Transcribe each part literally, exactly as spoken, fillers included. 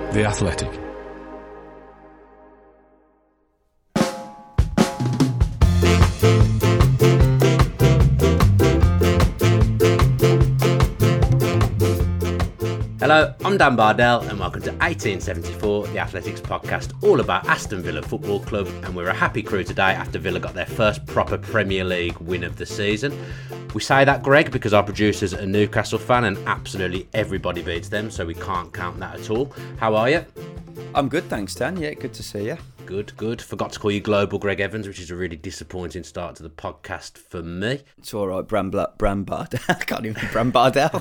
The Athletic. Hello, I'm Dan Bardell and welcome to eighteen seventy-four, the Athletics podcast, all about Aston Villa Football Club, and we're a happy crew today after Villa got their first proper Premier League win of the season. We say that, Greg, because our producer's a Newcastle fan and absolutely everybody beats them, so we can't count that at all. How are you? I'm good, thanks, Dan. Yeah, good to see you. Good, good. Forgot to call you Global Greg Evans, which is a really disappointing start to the podcast for me. It's all right, Bram, Bla- Bram Bardell. I can't even Bram Bardell.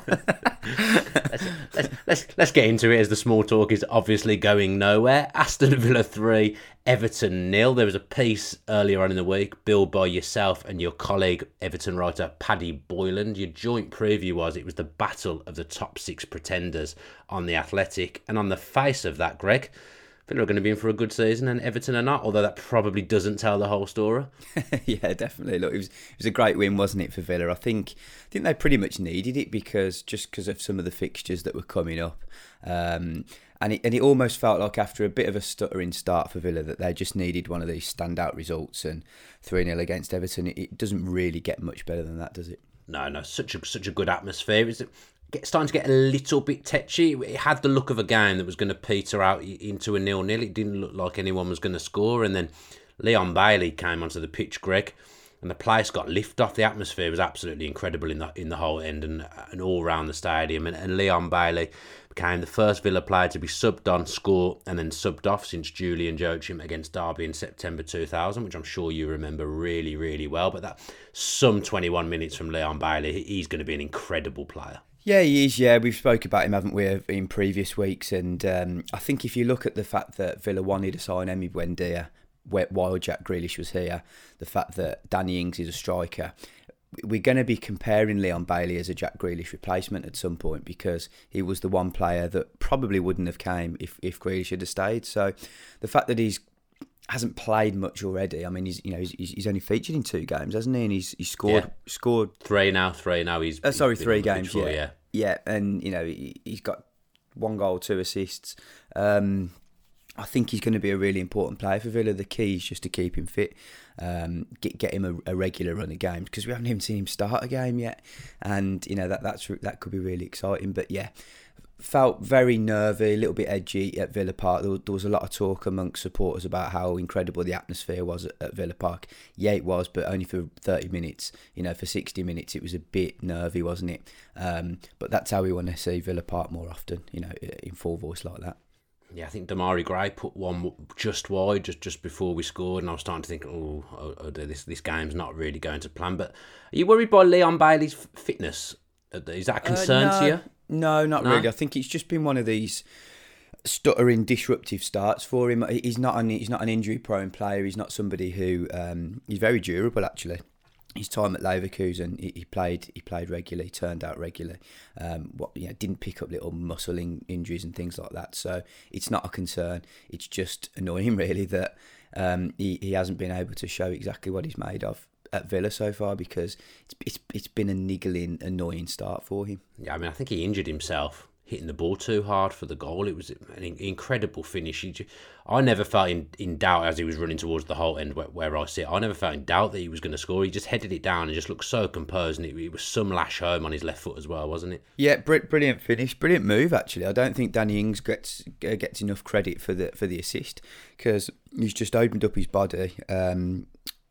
let's, let's, let's, let's get into it, as the small talk is obviously going nowhere. Aston Villa three, Everton nil. There was a piece earlier on in the week, billed by yourself and your colleague, Everton writer Paddy Boyland. Your joint preview was it was the battle of the top six pretenders on the Athletic. And on the face of that, Greg, Villa are going to be in for a good season and Everton are not, although that probably doesn't tell the whole story. Yeah, definitely. Look, it was it was a great win, wasn't it, for Villa? I think I think they pretty much needed it because just because of some of the fixtures that were coming up. Um, and it and it almost felt like after a bit of a stuttering start for Villa that they just needed one of these standout results, and three nil against Everton, it, it doesn't really get much better than that, does it? No, no, such a such a good atmosphere. Is it? Get, starting to get a little bit tetchy. It had the look of a game that was going to peter out into a nil-nil. It didn't look like anyone was going to score. And then Leon Bailey came onto the pitch, Greg, and the place got lift off. The atmosphere was absolutely incredible in the in the whole end and, and all around the stadium. And, and Leon Bailey became the first Villa player to be subbed on, score, and then subbed off since Julian Joachim against Derby in September two thousand, which I'm sure you remember really, really well. But that some twenty-one minutes from Leon Bailey, he's going to be an incredible player. Yeah, he is. Yeah, we've spoke about him, haven't we, in previous weeks? And um, I think if you look at the fact that Villa wanted to sign Emi Buendia while Jack Grealish was here, the fact that Danny Ings is a striker, we're going to be comparing Leon Bailey as a Jack Grealish replacement at some point because he was the one player that probably wouldn't have came if if Grealish had stayed. So the fact that he's hasn't played much already. I mean, he's you know he's, he's only featured in two games, hasn't he? And he's he's scored yeah. scored three now, three now. He's uh, sorry, he's three games. Before, yeah. yeah, yeah, and you know he, he's got one goal, two assists. Um, I think he's going to be a really important player for Villa. The key is just to keep him fit, um, get get him a, a regular run of games because we haven't even seen him start a game yet, and you know that that's that could be really exciting. But yeah. Felt very nervy, a little bit edgy at Villa Park. There was, there was a lot of talk amongst supporters about how incredible the atmosphere was at, at Villa Park. Yeah, it was, but only for thirty minutes. You know, for sixty minutes, it was a bit nervy, wasn't it? Um, but that's how we want to see Villa Park more often, you know, in full voice like that. Yeah, I think Damari Gray put one just wide just, just before we scored, and I was starting to think, oh, oh, oh this this game's not really going to plan. But are you worried by Leon Bailey's fitness? Is that a concern uh, no. to you? No, not no? really. I think it's just been one of these stuttering, disruptive starts for him. He's not an he's not an injury-prone player. He's not somebody who um, he's very durable. Actually, his time at Leverkusen, he, he played he played regularly, turned out regularly. Um, what you know, didn't pick up little muscle in, injuries and things like that. So it's not a concern. It's just annoying, really, that um, he he hasn't been able to show exactly what he's made of at Villa so far because it's it's it's been a niggling, annoying start for him. Yeah, I mean, I think he injured himself hitting the ball too hard for the goal. It was an incredible finish. He, I never felt in, in doubt as he was running towards the whole end where, where I sit. I never felt in doubt that he was going to score. He just headed it down and just looked so composed, and it, it was some lash home on his left foot as well, wasn't it? Yeah, brilliant finish, brilliant move. Actually, I don't think Danny Ings gets gets enough credit for the for the assist because he's just opened up his body. Um,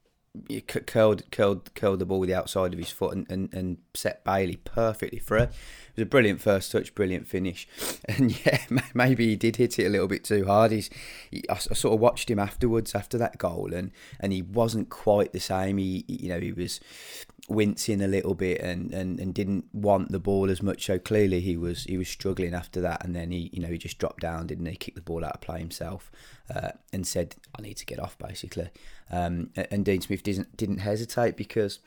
He curled, curled, curled the ball with the outside of his foot and, and, and set Bailey perfectly free. It was a brilliant first touch, brilliant finish. And yeah, maybe he did hit it a little bit too hard. He's, he, I, I sort of watched him afterwards, after that goal, and, and he wasn't quite the same. He, you know, he was wincing a little bit and, and, and didn't want the ball as much. So clearly he was he was struggling after that. And then he, you know, he just dropped down, didn't he? Kicked the ball out of play himself uh, and said, "I need to get off," basically. Um, and Dean Smith didn't didn't hesitate because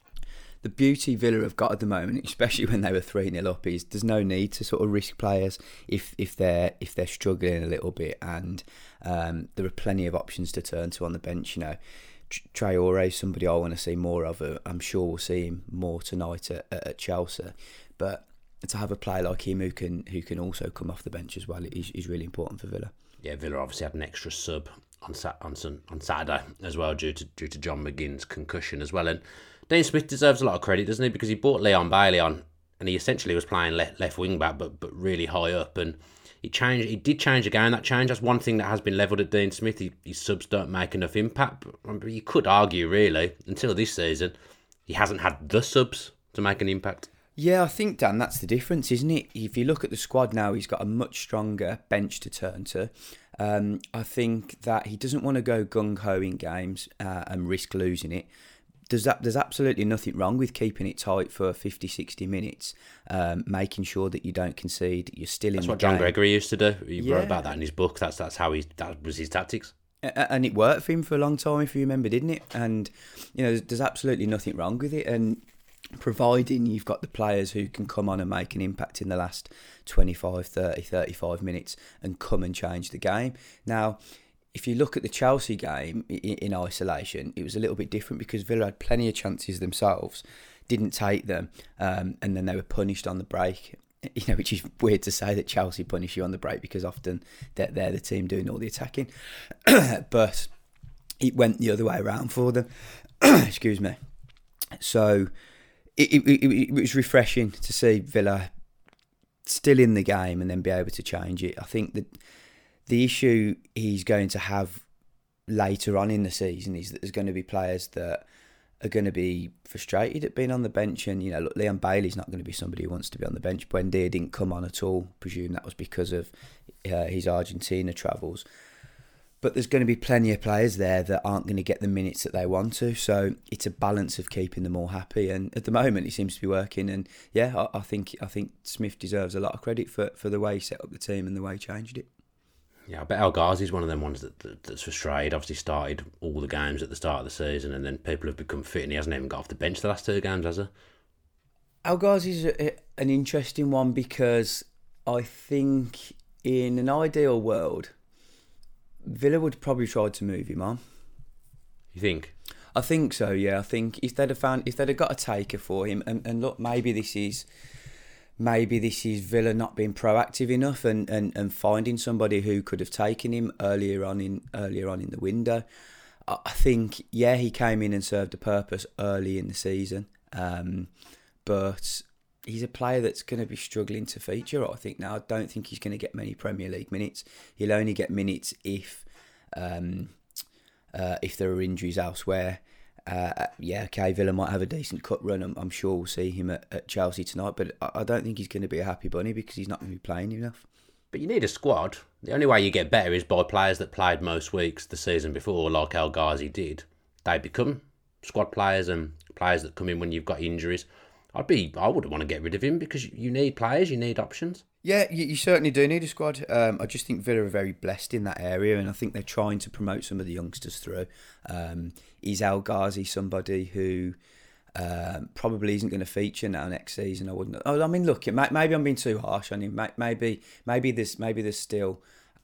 the beauty Villa have got at the moment, especially when they were three nil up, is there's no need to sort of risk players if if they're if they're struggling a little bit, and um, there are plenty of options to turn to on the bench. You know, Traore is somebody I want to see more of. I'm sure we'll see him more tonight at, at Chelsea, but to have a player like him who can who can also come off the bench as well is, is really important for Villa. Yeah, Villa obviously had an extra sub on Sat- on, on Saturday as well due to due to John McGinn's concussion as well. And Dean Smith deserves a lot of credit, doesn't he? Because he brought Leon Bailey on, and he essentially was playing left, left wing back, but but really high up. And he changed. He did change the game. That change. That's one thing that has been levelled at Dean Smith. He, his subs don't make enough impact. But you could argue, really, until this season, he hasn't had the subs to make an impact. Yeah, I think, Dan, that's the difference, isn't it? If you look at the squad now, he's got a much stronger bench to turn to. Um, I think that he doesn't want to go gung-ho in games uh, and risk losing it. There's, that, there's absolutely nothing wrong with keeping it tight for fifty, sixty minutes, um, making sure that you don't concede, you're still that's in the game. That's what John Gregory used to do. He yeah. wrote about that in his book. That's that's how he that was his tactics. And it worked for him for a long time, if you remember, didn't it? And, you know, there's, there's absolutely nothing wrong with it. And providing you've got the players who can come on and make an impact in the last twenty-five, thirty, thirty-five minutes and come and change the game. Now, if you look at the Chelsea game in isolation, it was a little bit different because Villa had plenty of chances themselves, didn't take them, um, and then they were punished on the break. You know, which is weird to say that Chelsea punish you on the break because often they're, they're the team doing all the attacking. But it went the other way around for them. Excuse me. So it, it, it, it was refreshing to see Villa still in the game and then be able to change it. I think that the issue he's going to have later on in the season is that there's going to be players that are going to be frustrated at being on the bench. And, you know, look, Leon Bailey's not going to be somebody who wants to be on the bench. Buendia didn't come on at all. Presume that was because of uh, his Argentina travels. But there's going to be plenty of players there that aren't going to get the minutes that they want to. So it's a balance of keeping them all happy. And at the moment, it seems to be working. And yeah, I, I think I think Smith deserves a lot of credit for, for the way he set up the team and the way he changed it. Yeah, I bet El Ghazi's one of them ones that, that that's frustrated. Obviously started all the games at the start of the season and then people have become fit and he hasn't even got off the bench the last two games, has he? El Ghazi's a, an interesting one because I think in an ideal world, Villa would probably try to move him on. You think? I think so, yeah. I think if they'd have found, if they'd have got a taker for him, and, and look, maybe this is... Maybe this is Villa not being proactive enough and, and, and finding somebody who could have taken him earlier on in earlier on in the window. I think, yeah, he came in and served a purpose early in the season, um, but he's a player that's going to be struggling to feature, I think, now. I don't think he's going to get many Premier League minutes. He'll only get minutes if um, uh, if there are injuries elsewhere. Uh, yeah, okay, Villa might have a decent cut run. I'm, I'm sure we'll see him at, at Chelsea tonight, but I, I don't think he's going to be a happy bunny because he's not going to be playing enough. But you need a squad. The only way you get better is by players that played most weeks the season before, like El Ghazi did. They become squad players and players that come in when you've got injuries. I'd be, I wouldn't want to get rid of him because you need players, you need options. Yeah, you, you certainly do need a squad. Um, I just think Villa are very blessed in that area, and I think they're trying to promote some of the youngsters through. Um, is El Ghazi somebody who um, probably isn't going to feature now next season? I wouldn't. Oh, I mean, look, maybe I'm being too harsh on him. Maybe, maybe there's maybe there's still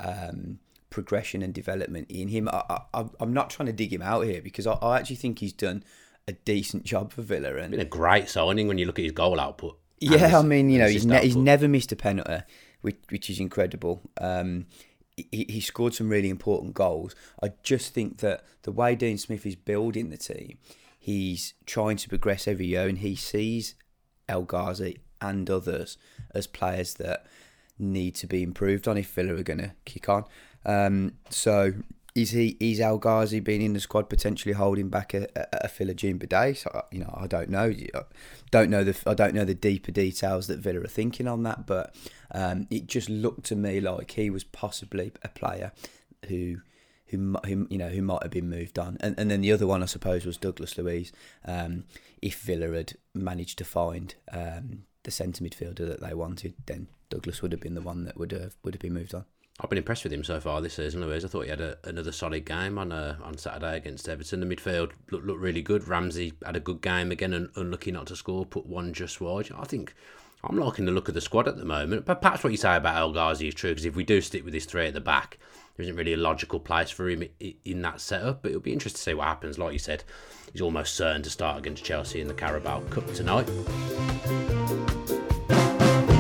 um, progression and development in him. I, I, I'm not trying to dig him out here because I, I actually think he's done a decent job for Villa. And been a great signing when you look at his goal output. Yeah, I mean, you know, he's ne- he's never missed a penalty, which which is incredible. Um, he he scored some really important goals. I just think that the way Dean Smith is building the team, he's trying to progress every year, and he sees El Ghazi and others as players that need to be improved on if Villa are going to kick on. Um, so. Is he? Is El Ghazi being in the squad potentially holding back a, a, a Philogene Bidet? So, you know, I don't know. I don't know the. I don't know the deeper details that Villa are thinking on that. But um, it just looked to me like he was possibly a player who, who, who you know, who might have been moved on. And and then the other one, I suppose, was Douglas Luiz. Um, if Villa had managed to find um, the centre midfielder that they wanted, then Douglas would have been the one that would have would have been moved on. I've been impressed with him so far this season, Luiz. I thought he had a, another solid game on uh, on Saturday against Everton. The midfield looked, looked really good. Ramsey had a good game again and unlucky not to score, put one just wide. I think I'm liking the look of the squad at the moment. But perhaps what you say about El Ghazi is true, because if we do stick with this three at the back, there isn't really a logical place for him in that setup. But it'll be interesting to see what happens. Like you said, he's almost certain to start against Chelsea in the Carabao Cup tonight.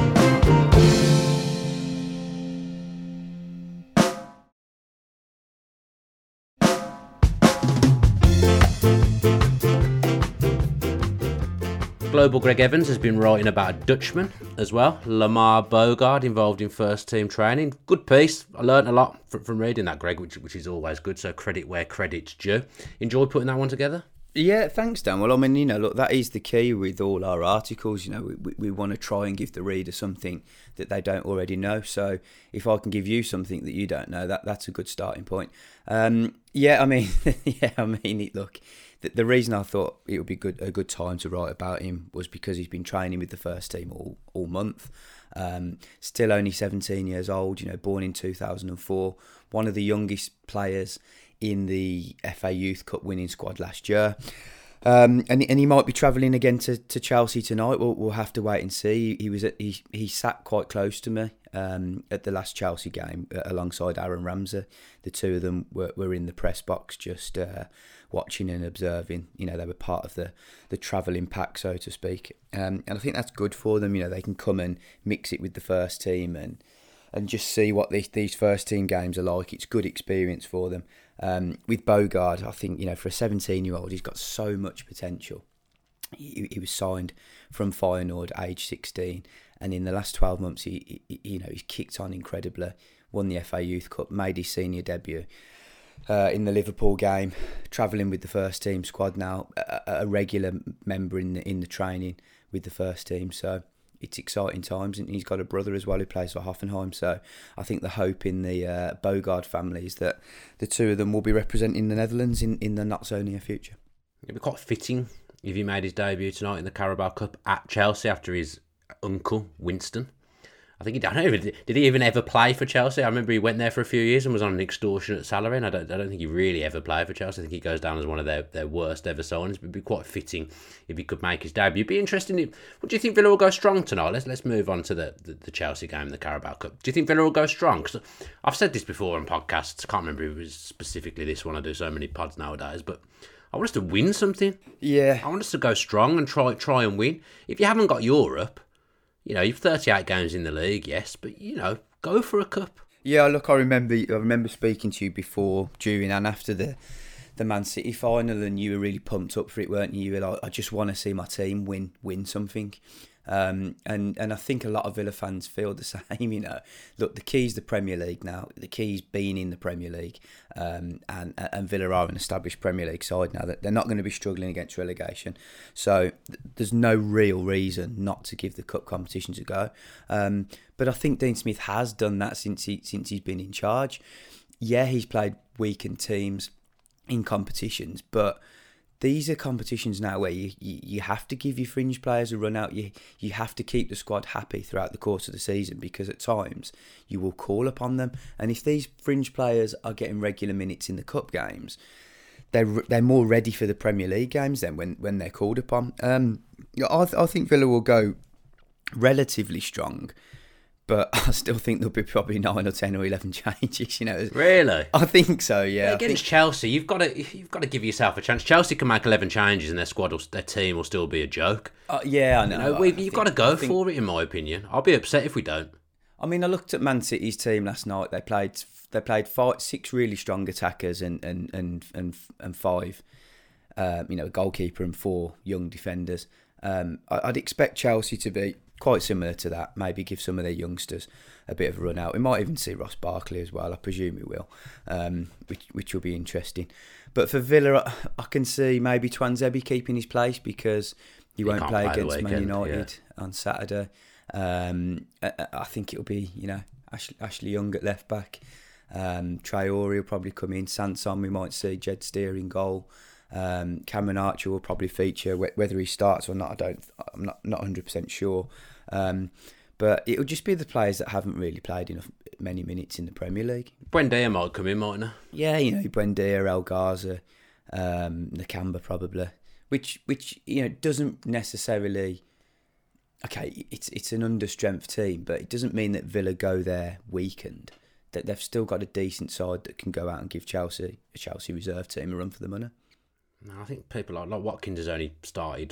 Global Greg Evans has been writing about a Dutchman as well, Lamar Bogard, involved in first team training. Good piece. I learnt a lot from, from reading that, Greg, which which is always good. So credit where credit's due. Enjoy putting that one together? Yeah, thanks, Dan. Well, I mean, you know, look, that is the key with all our articles. You know, we, we, we want to try and give the reader something that they don't already know. So if I can give you something that you don't know, that that's a good starting point. Um, yeah, I mean, yeah, I mean, it, look, the, the reason I thought it would be good a good time to write about him was because he's been training with the first team all all month. Um, still only seventeen years old. You know, born in two thousand four, one of the youngest players in the F A Youth Cup winning squad last year. Um, and and he might be travelling again to, to Chelsea tonight. We'll we'll have to wait and see. He was at, he he sat quite close to me um, at the last Chelsea game uh, alongside Aaron Ramsey. The two of them were, were in the press box just uh, watching and observing. You know, they were part of the, the travelling pack, so to speak. Um, and I think that's good for them. You know, they can come and mix it with the first team and and just see what these these first team games are like. It's good experience for them. Um, with Bogard, I think, you know, for a seventeen-year-old, he's got so much potential. He, he was signed from Feyenoord age sixteen, and in the last twelve months, he, he you know, he's kicked on incredibly. Won the F A Youth Cup, made his senior debut uh, in the Liverpool game, travelling with the first team squad now, a, a regular member in the in the training with the first team. So it's exciting times, and he's got a brother as well who plays for Hoffenheim. So I think the hope in the uh, Bogard family is that the two of them will be representing the Netherlands in, in the not so near future. It'd be quite fitting if he made his debut tonight in the Carabao Cup at Chelsea after his uncle Winston. I think he I don't even, did he even ever play for Chelsea? I remember he went there for a few years and was on an extortionate salary, and I don't I don't think he really ever played for Chelsea. I think he goes down as one of their, their worst ever signings. But it'd be quite fitting if he could make his debut. It'd be interesting. If, what do you think Villa will go strong tonight? Let's let's move on to the, the, the Chelsea game, the Carabao Cup. Do you think Villa will go strong? Because I've said this before on podcasts. I can't remember if it was specifically this one. I do so many pods nowadays, but I want us to win something. Yeah, I want us to go strong and try try and win. If you haven't got Europe, you know, you've thirty-eight games in the league, yes, but, you know, go for a cup. Yeah, look, I remember I remember speaking to you before, during and after the, the Man City final, and you were really pumped up for it, weren't you? You were like, I just want to see my team win win something. Um, and, and I think a lot of Villa fans feel the same, you know. Look, the key's the Premier League now. The key's being in the Premier League. Um, and, and Villa are an established Premier League side now. That they're not going to be struggling against relegation. So th- there's no real reason not to give the cup competitions a go. Um, but I think Dean Smith has done that since he since he's been in charge. Yeah, he's played weakened teams in competitions, but these are competitions now where you, you, you have to give your fringe players a run out. You you have to keep the squad happy throughout the course of the season, because at times you will call upon them. And if these fringe players are getting regular minutes in the cup games, they're they're more ready for the Premier League games then when, when they're called upon. Um, I I think Villa will go relatively strong, but I still think there'll be probably nine or ten or eleven changes. You know, really, I think so. Yeah, yeah against think... Chelsea, you've got to you've got to give yourself a chance. Chelsea can make eleven changes, and their squad, will, their team will still be a joke. Uh, yeah, I know. You know, we've, I you've think, got to go think... for it, in my opinion. I'll be upset if we don't. I mean, I looked at Man City's team last night. They played they played five, six really strong attackers and and and and, and five, uh, you know, a goalkeeper and four young defenders. Um, I'd expect Chelsea to be quite similar to that. Maybe give some of their youngsters a bit of a run out. We might even see Ross Barkley as well. I presume we will, um, which which will be interesting. But for Villa, I can see maybe Twanzebe keeping his place because he, he won't play, play against Man United yeah. on Saturday. Um, I, I think it'll be, you know, Ashley, Ashley Young at left back. Um, Traore will probably come in. Sanson, we might see Jed Steer in goal. Um, Cameron Archer will probably feature. Whether he starts or not, I don't. I'm not not one hundred percent sure. Um, but it'll just be the players that haven't really played enough many minutes in the Premier League. Buendia might come in, mightn't he? Yeah, you know, Buendia, El Garza, um, Nakamba probably. Which which you know doesn't necessarily. Okay, it's it's an under-strength team, but it doesn't mean that Villa go there weakened. That they've still got a decent side that can go out and give Chelsea a Chelsea reserve team a run for the money. No, I think people like, like Watkins has only started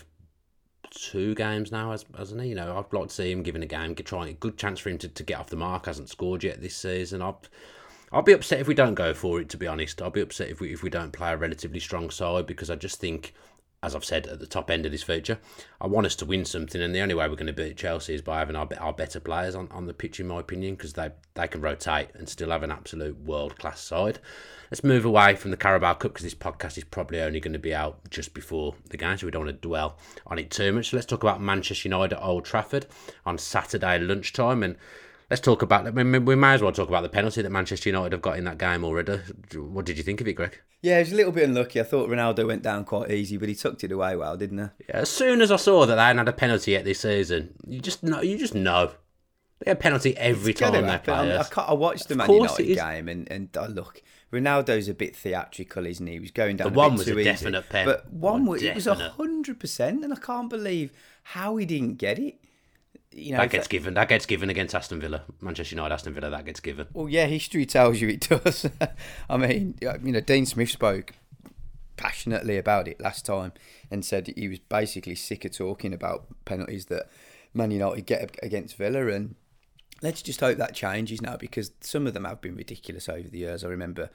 two games now, hasn't he? You know, I'd like to see him given a game, trying a good chance for him to, to get off the mark. Hasn't scored yet this season. I'll I'll be upset if we don't go for it. To be honest, I'll be upset if we if we don't play a relatively strong side, because I just think as I've said, at the top end of this feature. I want us to win something, and the only way we're going to beat Chelsea is by having our, our better players on, on the pitch, in my opinion, because they, they can rotate and still have an absolute world-class side. Let's move away from the Carabao Cup, because this podcast is probably only going to be out just before the game, so we don't want to dwell on it too much. So let's talk about Manchester United at Old Trafford on Saturday lunchtime, and let's talk about, I mean, we may as well talk about the penalty that Manchester United have got in that game already. What did you think of it, Greg? Yeah, it was a little bit unlucky. I thought Ronaldo went down quite easy, but he tucked it away well, didn't he? Yeah, as soon as I saw that they hadn't had a penalty yet this season, you just know. You just know they have a penalty every It's time gonna they happen. play I, us. I, can't- I watched the Of Man course United it is. game, and and oh, look, Ronaldo's a bit theatrical, isn't he? He was going down. The a one bit was too a easy. definite pen. But one Oh, was it was a definite. hundred percent, and I can't believe how he didn't get it. You know, That gets for- given. That gets given against Aston Villa, Manchester United, Aston Villa. That gets given. Well, yeah, history tells you it does. I mean, you know, Dean Smith spoke passionately about it last time and said he was basically sick of talking about penalties that Man United get against Villa, and let's just hope that changes now, because some of them have been ridiculous over the years. I remember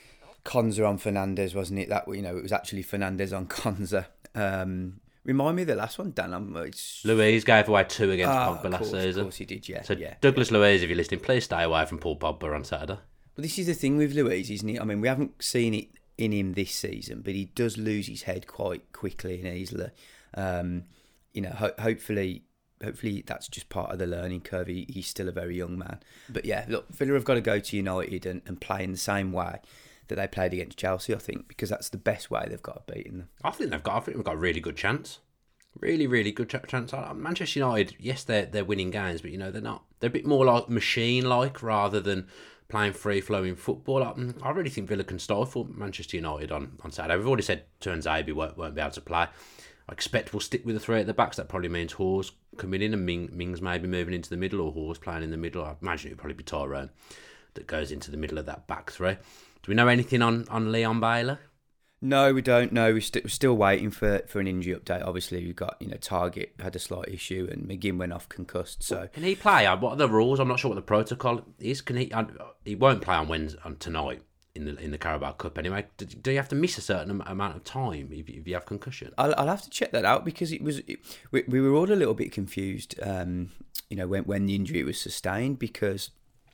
Konza on Fernandes, wasn't it? That, you know, it was actually Fernandes on Konza. Um, remind me of the last one, Dan. I'm, it's... Louise gave away two against Ah, Pogba of last course, of season. course he did, yeah. So yeah. Douglas Louise, if you're listening, please stay away from Paul Pogba on Saturday. Well, this is the thing with Luiz, isn't it? I mean, we haven't seen it in him this season, but he does lose his head quite quickly and easily. Um, you know, ho- hopefully, hopefully that's just part of the learning curve. He, he's still a very young man. But yeah, look, Villa have got to go to United and, and play in the same way that they played against Chelsea, I think, because that's the best way they've got of beating them. I think they've got. I think we've got a really good chance. Really, really good ch- chance. Uh, Manchester United, yes, they're they're winning games, but you know they're not. They're a bit more like machine-like rather than playing free-flowing football. I, I really think Villa can stifle Manchester United on, on Saturday. We've already said Tuanzebe won't, won't be able to play. I expect we'll stick with the three at the backs. That probably means Hawes coming in and Ming, Mings maybe moving into the middle, or Hawes playing in the middle. I imagine it would probably be Tyrone that goes into the middle of that back three. Do we know anything on, on Leon Bailey? No, we don't know. We're, st- we're still waiting for, for an injury update. Obviously, we've got, you know, Target had a slight issue and McGinn went off concussed. So Can he play? Uh, What are the rules? I'm not sure what the protocol is. Can he? Uh, he won't play on Wednesday, on tonight in the in the Carabao Cup anyway. Do, do you have to miss a certain am- amount of time if, if you have concussion? I'll, I'll have to check that out, because it was it, we, we were all a little bit confused, um, you know, when when the injury was sustained, because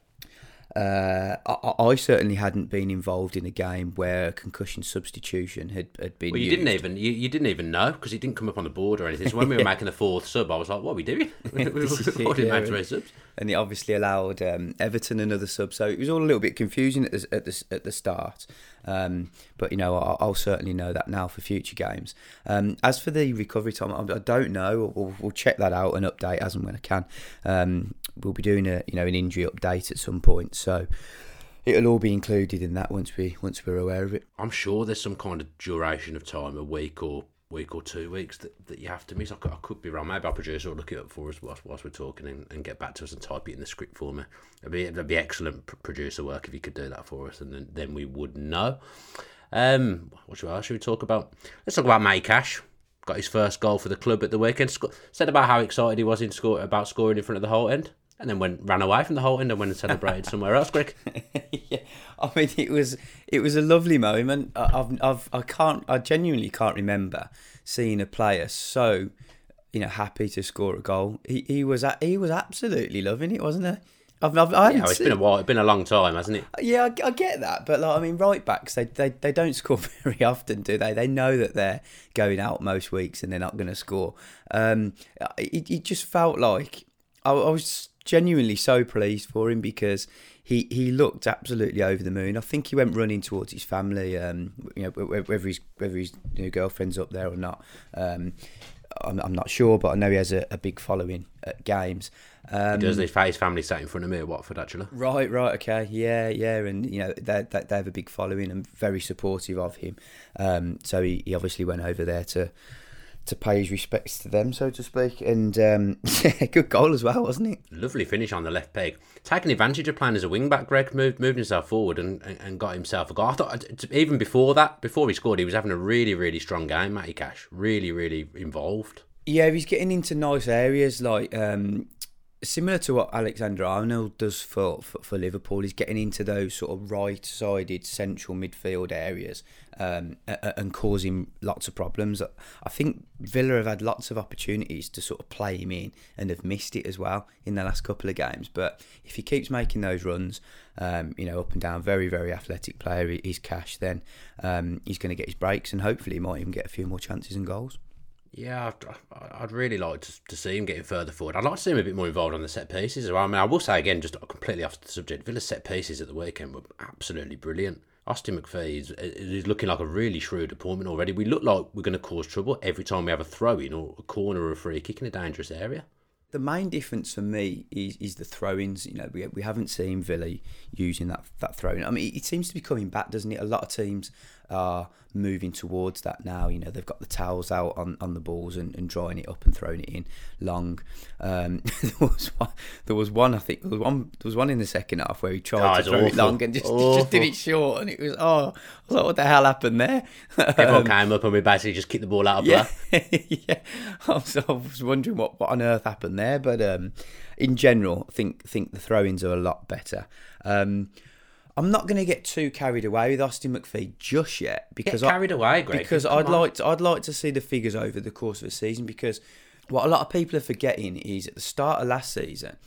uh, I, I certainly hadn't been involved in a game where a concussion substitution had, had been Well, you used. didn't even you, you didn't even know, because it didn't come up on the board or anything. So when we were making the fourth sub, I was like, "What are we doing? we This is it, already yeah. made three subs." And it obviously allowed um, Everton another sub, so it was all a little bit confusing at the at the, at the start. Um, but you know, I'll, I'll certainly know that now for future games. Um, as for the recovery time, I, I don't know. We'll, we'll check that out and update as and when I can. Um, we'll be doing a you know an injury update at some point, so it'll all be included in that once we once we're aware of it. I'm sure there's some kind of duration of time, a week or week or two weeks that, that you have to miss. I could, I could be wrong. Maybe our producer will look it up for us whilst, whilst we're talking and, and get back to us and type it in the script for me. It'd be, it'd be excellent pr- producer work if you could do that for us, and then, then we would know. Um, what should, what should we talk about? Let's talk about Matty Cash. Got his first goal for the club at the weekend. Sc- said about how excited he was in score, about scoring in front of the whole end, and then went ran away from the whole end and went and celebrated somewhere else, Greg. Yeah, I mean, it was it was a lovely moment. I- I've I've I can't I genuinely can't remember seeing a player so, you know, happy to score a goal. He he was a- he was absolutely loving it, wasn't he? I've, I've, I Yeah, haven't it's seen, been a while. It's been a long time, hasn't it? yeah, I, I get that, but like, I mean, right backs they, they they don't score very often, do they? They know that they're going out most weeks and they're not going to score. Um, it, it just felt like I, I was genuinely so pleased for him, because he, he looked absolutely over the moon. I think he went running towards his family, um, you know, whether his whether his you know, girlfriend's up there or not. Um, I'm, I'm not sure, but I know he has a, a big following at games. Um, He does. His his family sat in front of me at Watford, actually. Right, right, okay, yeah, yeah, and you know they they, they have a big following and very supportive of him. Um, so he, he obviously went over there to to pay his respects to them, so to speak. And um, yeah, good goal as well, wasn't it? Lovely finish on the left peg. Taking advantage of playing as a wing back, Greg moved moved himself forward and, and, and got himself a goal. I thought even before that, before he scored, he was having a really really strong game. Matty Cash, really really involved. Yeah, he's getting into nice areas, like um, similar to what Alexander Arnold does for, for, for Liverpool. He's getting into those sort of right-sided central midfield areas um, and causing lots of problems. I think Villa have had lots of opportunities to sort of play him in and have missed it as well in the last couple of games. But if he keeps making those runs, um, you know, up and down, very, very athletic player, he's Cash, then um, he's going to get his breaks and hopefully he might even get a few more chances and goals. Yeah, I'd, I'd really like to, to see him getting further forward. I'd like to see him a bit more involved on the set pieces as well. I mean, I will say again, just completely off the subject, Villa's set pieces at the weekend were absolutely brilliant. Austin McPhee is, is looking like a really shrewd appointment already. We look like we're going to cause trouble every time we have a throw-in or a corner or a free kick in a dangerous area. The main difference for me is is the throw-ins. You know, we we haven't seen Villa using that that throw-in. I mean, it seems to be coming back, doesn't it? A lot of teams are moving towards that now. You know, they've got the towels out on, on the balls and, and drying it up and throwing it in long. Um, there was one, there was one I think there was one there was one in the second half where he tried oh, to throw awful. it long and just, just did it short, and it was oh, I was like, what the hell happened there? Everyone um, came up and we basically just kicked the ball out of yeah, play. yeah. I was, I was wondering what, what on earth happened there, but um, in general, I think think the throw-ins are a lot better. Um, I'm not going to get too carried away with Austin McPhee just yet because get carried I, away, Greg. Because Come I'd on. like to, I'd like to see the figures over the course of the season. Because what a lot of people are forgetting is at the start of last season,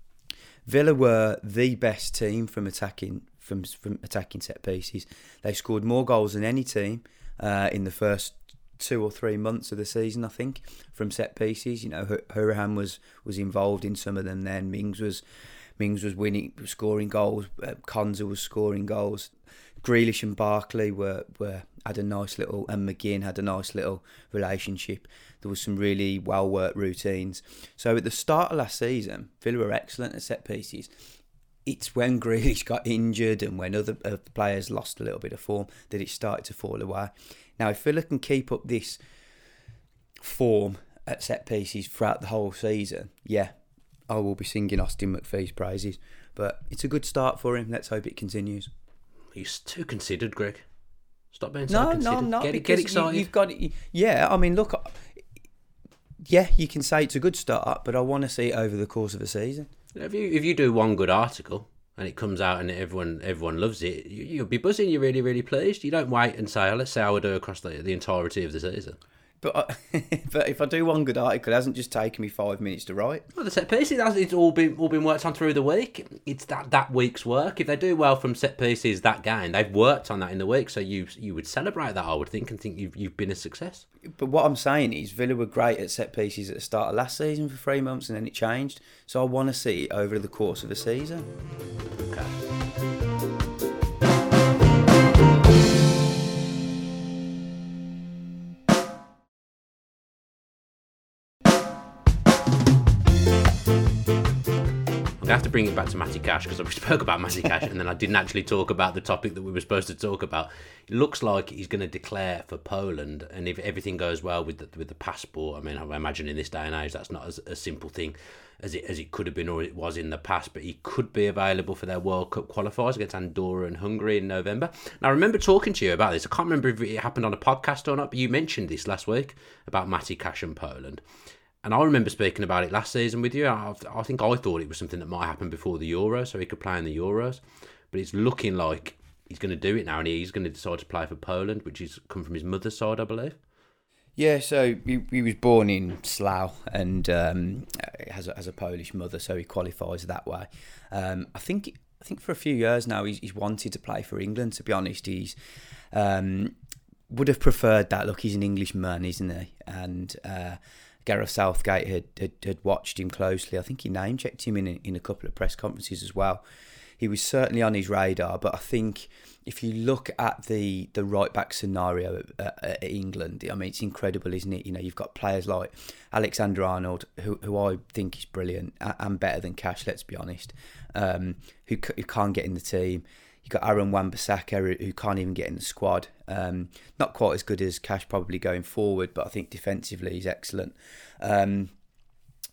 Villa were the best team from attacking from from attacking set pieces. They scored more goals than any team uh, in the first two or three months of the season, I think, from set pieces. You know, Hurahan was was involved in some of them. Then Mings was. Mings was winning, scoring goals. Uh, Konza was scoring goals. Grealish and Barkley were, were had a nice little, and McGinn had a nice little relationship. There was some really well worked routines. So at the start of last season, Villa were excellent at set pieces. It's when Grealish got injured and when other uh, players lost a little bit of form that it started to fall away. Now, if Villa can keep up this form at set pieces throughout the whole season, yeah. I will be singing Austin McPhee's praises, but it's a good start for him. Let's hope it continues. He's too considered, Greg. Stop being so no, considered. No, no, get, get excited. You, you've got, yeah. I mean, look, yeah, you can say it's a good start, but I want to see it over the course of a season. If you if you do one good article and it comes out and everyone everyone loves it, you, you'll be buzzing. You're really really pleased. You don't wait and say, oh, let's see how we do across the the entirety of the season. But I, but if I do one good article, it hasn't just taken me five minutes to write. Well, the set pieces, it's all been all been worked on through the week. It's that, that week's work. If they do well from set pieces that game, they've worked on that in the week. So you you would celebrate that, I would think, and think you've you've been a success. But what I'm saying is, Villa were great at set pieces at the start of last season for three months, and then it changed. So I want to see it over the course of a season. Okay. I have to bring it back to Matty Cash because we spoke about Matty Cash and then I didn't actually talk about the topic that we were supposed to talk about. It looks like he's going to declare for Poland, and if everything goes well with the, with the passport, I mean, I imagine in this day and age that's not as a simple thing as it as it could have been or it was in the past, but he could be available for their World Cup qualifiers against Andorra and Hungary in November. Now, I remember talking to you about this. I can't remember if it happened on a podcast or not, but you mentioned this last week about Matty Cash and Poland. And I remember speaking about it last season with you. I, I think I thought it was something that might happen before the Euros, so he could play in the Euros. But it's looking like he's going to do it now, and he's going to decide to play for Poland, which is come from his mother's side, I believe. Yeah, so he, he was born in Slough and um, has a, has a Polish mother, so he qualifies that way. Um, I think I think for a few years now he's, he's wanted to play for England. To be honest, he's um, would have preferred that. Look, he's an Englishman, isn't he? And uh, Gareth Southgate had, had, had watched him closely. I think he name-checked him in a, in a couple of press conferences as well. He was certainly on his radar, but I think if you look at the, the right-back scenario at, at England, I mean, it's incredible, isn't it? You know, you've got players like Alexander Arnold, who who I think is brilliant and better than Cash, let's be honest, um, who, who can't get in the team. You've got Aaron Wan-Bissaka, who can't even get in the squad. Um, not quite as good as Cash probably going forward, but I think defensively he's excellent. Um,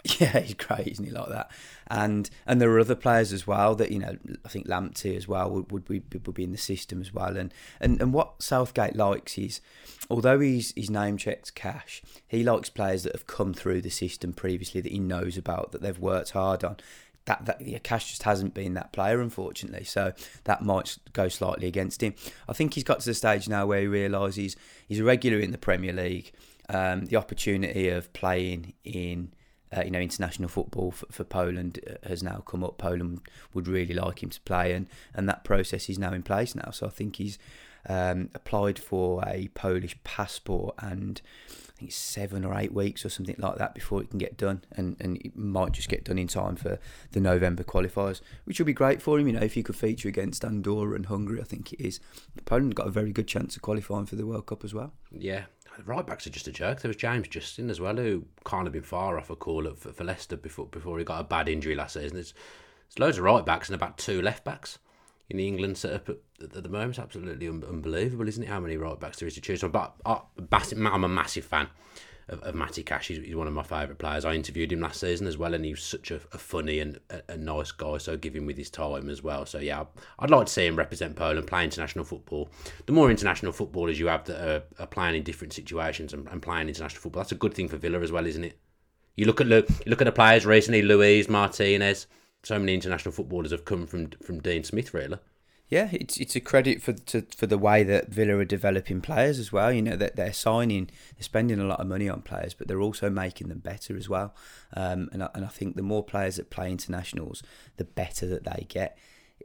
Yeah, he's great, isn't he, like that? And and there are other players as well that, you know, I think Lamptey as well would, would, be, would be in the system as well. And, and, and what Southgate likes is, although he's, he's name-checked Cash, he likes players that have come through the system previously that he knows about, that they've worked hard on. That, that yeah, Cash just hasn't been that player, unfortunately, so that might go slightly against him. I think he's got to the stage now where he realises he's a regular in the Premier League. Um, the opportunity of playing in uh, you know international football for, for Poland has now come up. Poland would really like him to play, and, and that process is now in place now. So I think he's um, applied for a Polish passport, and I think it's seven or eight weeks or something like that before it can get done, and, and it might just get done in time for the November qualifiers, which will be great for him. You know, if he could feature against Andorra and Hungary, I think it is. Poland got a very good chance of qualifying for the World Cup as well. Yeah. Right backs are just a joke. There was James Justin as well, who kind of been far off a call up for, for Leicester before before he got a bad injury last season. There's, there's loads of right backs and about two left backs in the England setup at, at the moment. It's absolutely un- unbelievable, isn't it? How many right backs there is to choose from. But I, I'm a massive fan of, of Matty Cash. He's, he's one of my favourite players. I interviewed him last season as well, and he was such a, a funny and a, a nice guy. So give him with his time as well. So yeah, I'd like to see him represent Poland, play international football. The more international footballers you have that are, are playing in different situations and, and playing international football, that's a good thing for Villa as well, isn't it? You look at you look at the players recently, Luiz, Martinez. So many international footballers have come from from Dean Smith, really. Yeah, it's it's a credit for to, for the way that Villa are developing players as well. You know, that they're signing, they're spending a lot of money on players, but they're also making them better as well. Um, and I, and I think the more players that play internationals, the better that they get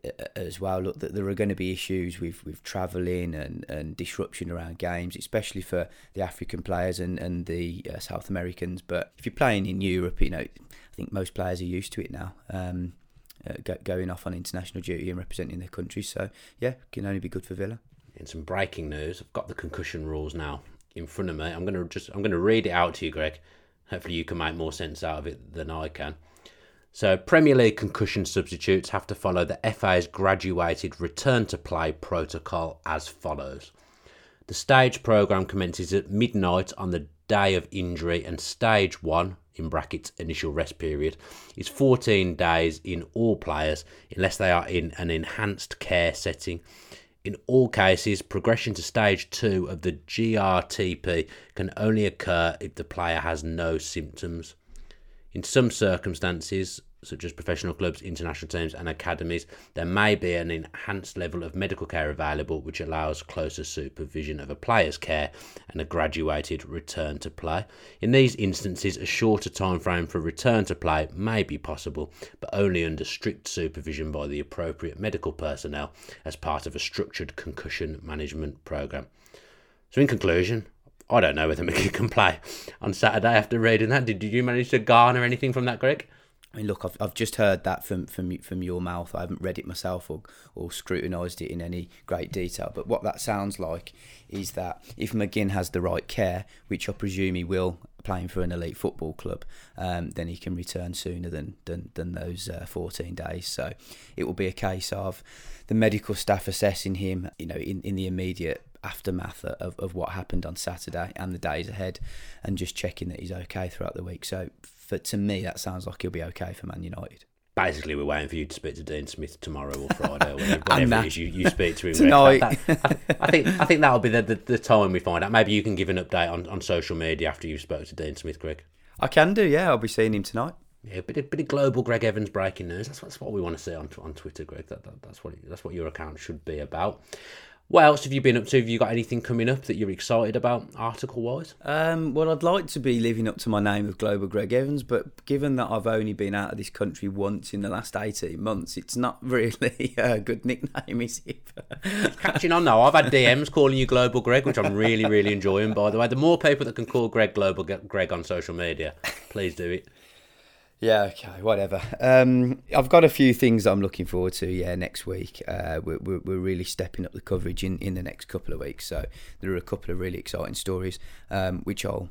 as well. Look, there are going to be issues with, with travelling and, and disruption around games, especially for the African players and, and the uh, South Americans. But if you're playing in Europe, you know, I think most players are used to it now. Um, Uh, go, going off on international duty and representing their country, so yeah, can only be good for Villa. In some breaking news, I've got the concussion rules now in front of me. I'm gonna just I'm gonna read it out to you, Greg. Hopefully, you can make more sense out of it than I can. So, Premier League concussion substitutes have to follow the F A's graduated return to play protocol as follows: the stage programme commences at midnight on the day of injury, and stage one, in brackets initial rest period, is fourteen days in all players unless they are in an enhanced care setting. In all cases, progression to stage two of the G R T P can only occur if the player has no symptoms. In some circumstances, such as professional clubs, international teams and academies, there may be an enhanced level of medical care available which allows closer supervision of a player's care and a graduated return to play. In these instances, a shorter time frame for return to play may be possible, but only under strict supervision by the appropriate medical personnel as part of a structured concussion management programme. So in conclusion, I don't know whether McGinn can play on Saturday after reading that. Did, did you manage to garner anything from that, Greg? I mean, look, I've I've just heard that from from from your mouth. I haven't read it myself or or scrutinised it in any great detail. But what that sounds like is that if McGinn has the right care, which I presume he will, playing for an elite football club, um, then he can return sooner than than than those uh, fourteen days. So it will be a case of the medical staff assessing him, you know, in, in the immediate aftermath of, of what happened on Saturday and the days ahead, and just checking that he's okay throughout the week. So for to me, that sounds like he'll be okay for Man United. Basically, we're waiting for you to speak to Dean Smith tomorrow or Friday or whatever, whatever it is you, you speak to him. Tonight. That, that, I, I think I think that'll be the, the, the time we find out. Maybe you can give an update on, on social media after you've spoken to Dean Smith, Greg. I can do, yeah. I'll be seeing him tonight. Yeah, a bit of, bit of global Greg Evans breaking news. That's, that's what we want to see on on Twitter, Greg. That, that that's what that's what your account should be about. What else have you been up to? Have you got anything coming up that you're excited about, article-wise? Um, well, I'd like to be living up to my name of Global Greg Evans, but given that I've only been out of this country once in the last eighteen months, it's not really a good nickname, is it? Catching on though, I've had D Ms calling you Global Greg, which I'm really, really enjoying, by the way. The more people that can call Greg Global Greg on social media, please do it. Yeah, okay, whatever. Um, I've got a few things I'm looking forward to, yeah, next week. Uh, we're, we're we're really stepping up the coverage in, in the next couple of weeks. So there are a couple of really exciting stories, um, which I'll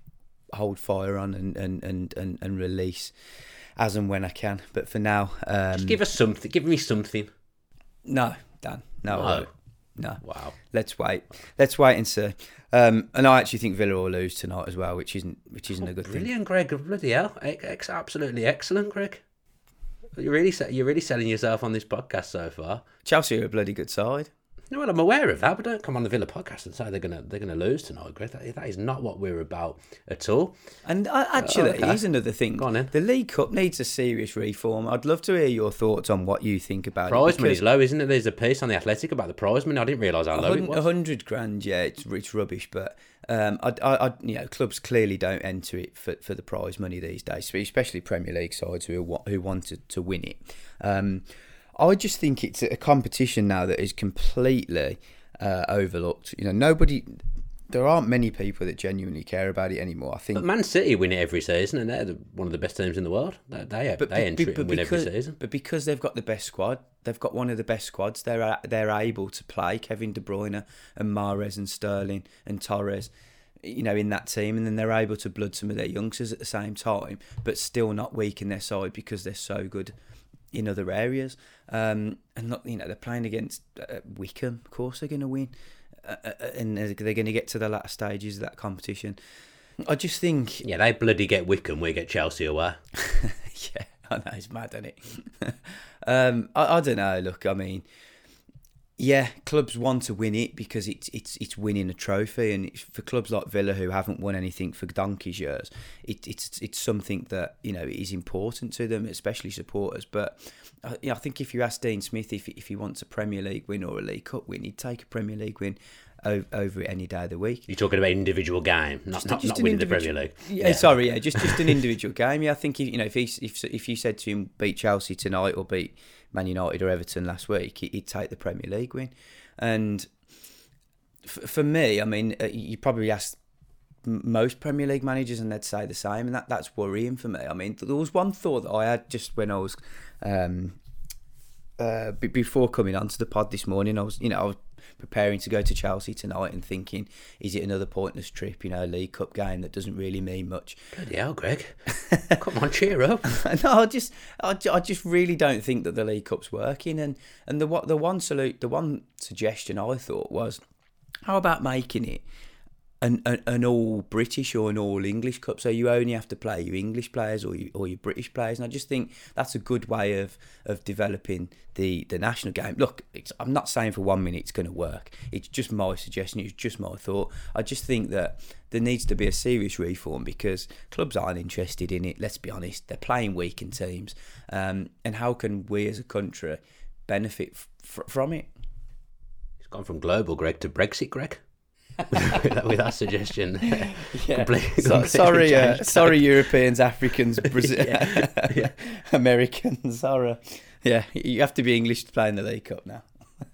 hold fire on and, and, and, and, and release as and when I can. But for now... Um, Just give us something. Give me something. No, Dan. No, no. I won't. no. Wow. Let's wait. Let's wait and see. Um, and I actually think Villa will lose tonight as well, which isn't which isn't a good thing. Brilliant, Greg. Bloody hell. Ex- absolutely excellent, Greg. You're really you're really selling yourself on this podcast so far. Chelsea are a bloody good side. No, well, I'm aware of that, but don't come on the Villa podcast and say they're gonna they're gonna lose tonight, Greg. That, that is not what we're about at all. And uh, actually, okay. here's another thing. Go on then. The League Cup needs a serious reform. I'd love to hear your thoughts on what you think about Prize it. money is low, isn't it? There's a piece on the Athletic about the prize money. I didn't realise how low it was. A hundred grand, yeah, it's it's rubbish. But um, I, I, I, you know, clubs clearly don't enter it for, for the prize money these days, especially Premier League sides who who wanted to win it. Um, I just think it's a competition now that is completely uh, overlooked. You know, nobody. There aren't many people that genuinely care about it anymore. I think. But Man City win it every season, and they're the, one of the best teams in the world. They they, But, they enter but, it and but win because, every season. But because they've got the best squad, they've got one of the best squads. They're they're able to play Kevin De Bruyne and Mahrez and Sterling and Torres, you know, in that team, and then they're able to blood some of their youngsters at the same time, but still not weaken their side because they're so good in other areas. Um, and not, you know, they're playing against uh, Wickham. Of course, they're going to win. Uh, and they're going to get to the latter stages of that competition. I just think... Yeah, they bloody get Wickham, we get Chelsea away. Yeah, I know, it's mad, isn't it? um, I, I don't know, look, I mean... Yeah, clubs want to win it because it's it's it's winning a trophy, and it's, for clubs like Villa who haven't won anything for donkey's years, it, it's it's something that, you know, is important to them, especially supporters. But I, you know, I think if you ask Dean Smith if if he wants a Premier League win or a League Cup win, he'd take a Premier League win over, over it any day of the week. You're talking about individual game, not Just, not, just not winning the Premier League. Yeah, yeah, sorry, yeah, just just an individual game. Yeah, I think if, you know if he if if you said to him beat Chelsea tonight or beat Man United or Everton last week, he'd take the Premier League win. And f- for me, I mean, you probably ask most Premier League managers and they'd say the same, and that, that's worrying for me. I mean, there was one thought that I had just when I was, um, uh, b- before coming onto the pod this morning, I was, you know, I was preparing to go to Chelsea tonight and thinking, is it another pointless trip, you know, a League Cup game that doesn't really mean much? Bloody hell, Greg. Come on, cheer up. No, I just, I, I just really don't think that the League Cup's working. And and the the one salute, the one suggestion I thought was, how about making it an, an an all British or an all English cup, so you only have to play your English players or you, or your British players. And I just think that's a good way of of developing the, the national game. Look, it's, I'm not saying for one minute it's going to work. It's just my suggestion. It's just my thought. I just think that there needs to be a serious reform because clubs aren't interested in it. Let's be honest. They're playing weakened teams. Um, and how can we as a country benefit f- from it? It's gone from global, Greg, to Brexit, Greg. with, that, with that suggestion. Yeah. Completely, So, completely sorry, uh, changed. sorry, Europeans, Africans, Brazil, Yeah. Yeah. Americans. Sorry. Yeah, you have to be English to play in the League Cup now.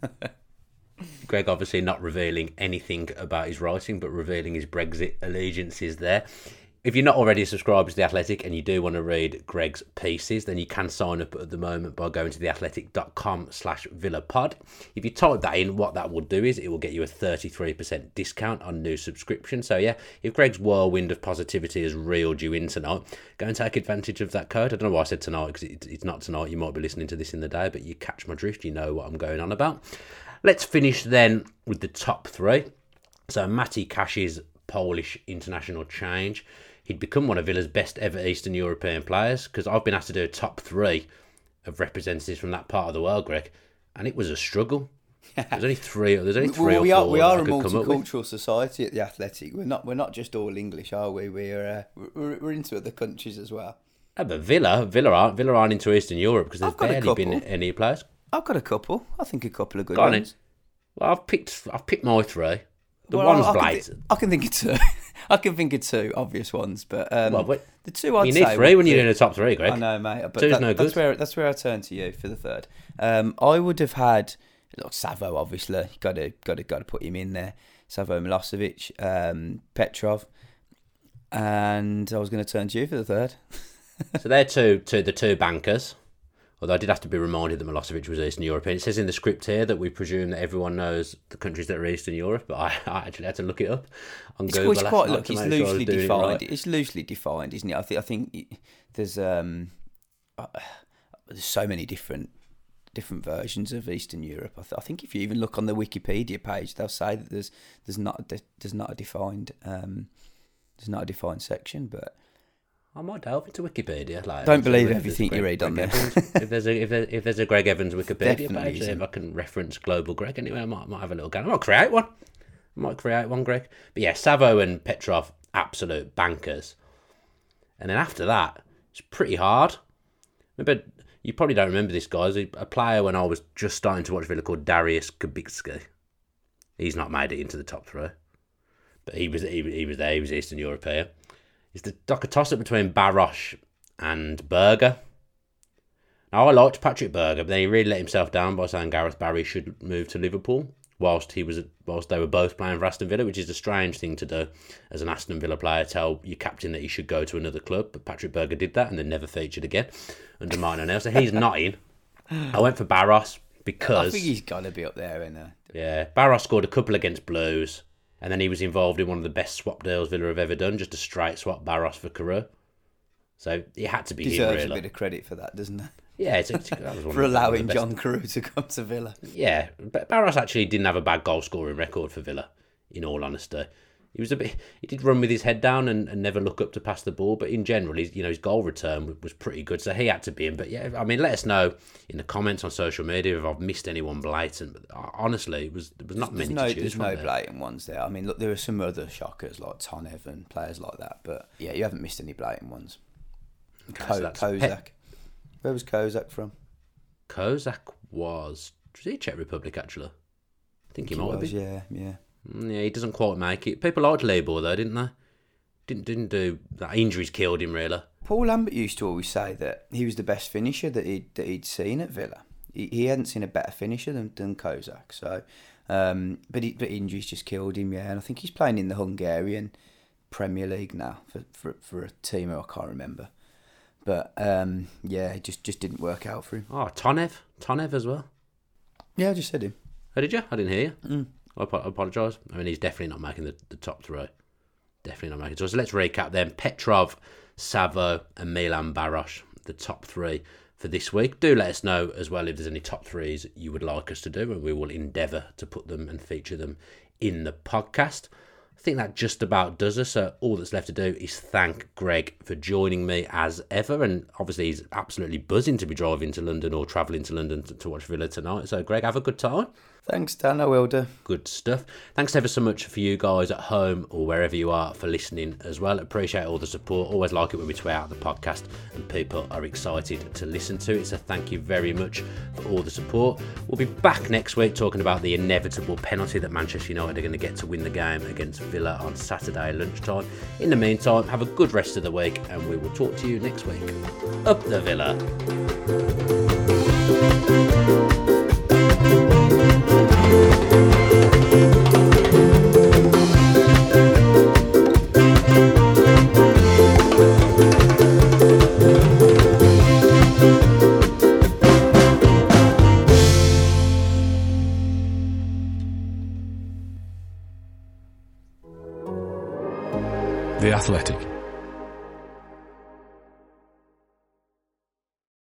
Greg obviously not revealing anything about his writing, but revealing his Brexit allegiances there. If you're not already subscribed to The Athletic and you do want to read Greg's pieces, then you can sign up at the moment by going to theathletic.com slash villapod. If you type that in, what that will do is it will get you a thirty-three percent discount on new subscription. So yeah, if Greg's whirlwind of positivity has reeled you in tonight, go and take advantage of that code. I don't know why I said tonight, because it, it's not tonight. You might be listening to this in the day, but you catch my drift. You know what I'm going on about. Let's finish then with the top three. So Matty Cash's Polish international change. He'd become one of Villa's best ever Eastern European players, because I've been asked to do a top three of representatives from that part of the world, Greg, and it was a struggle. There's only three. There's only three well, or we four. are we are a that I could come up with. multicultural society at the Athletic. We're not we're not just all English, are we? We're uh, we're, we're into other countries as well. Yeah, but Villa, Villa aren't Villa aren't into Eastern Europe because there's I've got a barely been couple. any players. I've got a couple. I think a couple of good Go on ones. in. Well, I've picked I've picked my three. The Well, one's I, I can blatant. thi- I can think of two. I can think of two obvious ones, but um, Well, wait. the two I'd You say need three would when you're be- doing a top three, Greg. I know, mate. But Two's that, no that's good. where that's where I turn to you for the third. Um, I would have had look, Savo. Obviously, got to got to got to put him in there. Savo Milosevic, um, Petrov, and I was going to turn to you for the third. So they're two, two, the two bankers. Although I did have to be reminded that Milosevic was Eastern European. It says in the script here that we presume that everyone knows the countries that are Eastern Europe, but I, I actually had to look it up on It's, Google. it's last quite night look. to It's make sure I was loosely doing it defined. right. It's loosely defined, isn't it? I think. I think it- there's um, uh, there's so many different different versions of Eastern Europe. I, th- I think if you even look on the Wikipedia page, they'll say that there's there's not a de- there's not a defined um, there's not a defined section. But I might delve into Wikipedia. Like, don't believe if everything Greg, you read on Greg there. Evans, if there's a if, there, if there's a Greg Evans Wikipedia Definitely page, isn't. if I can reference Global Greg anyway, I might might have a little go. I might create one. I might create one, Greg. But yeah, Savo and Petrov, absolute bankers. And then after that, it's pretty hard. Remember, you probably don't remember this, guys. A player when I was just starting to watch Villa called Darius Kubicki. He's not made it into the top three, but he was he, he was there. He was Eastern European. It's the like a toss up between Baros and Berger. Now I liked Patrick Berger, but then he really let himself down by saying Gareth Barry should move to Liverpool whilst he was whilst they were both playing for Aston Villa, which is a strange thing to do as an Aston Villa player. Tell your captain that he should go to another club, but Patrick Berger did that and then never featured again under Martin O'Neill. So he's not in. I went for Baros because I think he's got to be up there, isn't he? Yeah, Baros scored a couple against Blues, and then he was involved in one of the best swap deals Villa have ever done, just a straight swap Baros for Carew. So it had to be Deserves him, really. a bit of credit for that, doesn't it? Yeah, it's, it's, that was one for of the, allowing one of the John Carew to come to Villa. Yeah, but Barros actually didn't have a bad goal scoring record for Villa, in all honesty. He was a bit. He did run with his head down and, and never look up to pass the ball, but in general, his, you know, his goal return was pretty good, so he had to be in. But yeah, I mean, let us know in the comments on social media if I've missed anyone blatant. But honestly, it was there was not there's many no, to choose There's from no there. blatant ones there. I mean, look, there are some other shockers like Tonev and players like that, but yeah, you haven't missed any blatant ones. Okay, Ko- so that's Kozak. Pe- Where was Kozak from? Kozak was was he Czech Republic actually? I think he, He might have was, been. yeah, yeah. Mm, Yeah, he doesn't quite make it. People liked Leibour though, didn't they? Didn't didn't do that. Injuries killed him really. Paul Lambert used to always say that he was the best finisher that he'd, that he'd seen at Villa. He, he hadn't seen a better finisher than, than Kozak. So, um, but he, but injuries just killed him. Yeah, and I think he's playing in the Hungarian Premier League now for for, for a team who I can't remember. But um, yeah, it just, just didn't work out for him. Oh, Tonev, Tonev as well. Yeah, I just said him. Oh, did you? I didn't hear you. Mm. I ap- I apologise. I mean, he's definitely not making the, the top three. Definitely not making it. So let's recap then. Petrov, Savo and Milan Baros, the top three for this week. Do let us know as well if there's any top threes you would like us to do, and we will endeavour to put them and feature them in the podcast. I think that just about does us. So all that's left to do is thank Greg for joining me as ever. And obviously he's absolutely buzzing to be driving to London or travelling to London to, to watch Villa tonight. So Greg, have a good time. Thanks, Dan. I will do. Good stuff. Thanks ever so much for you guys at home or wherever you are for listening as well. Appreciate all the support. Always like it when we tweet out the podcast and people are excited to listen to it. So thank you very much for all the support. We'll be back next week talking about the inevitable penalty that Manchester United are going to get to win the game against Villa on Saturday lunchtime. In the meantime, have a good rest of the week and we will talk to you next week. Up the Villa. The Athletic.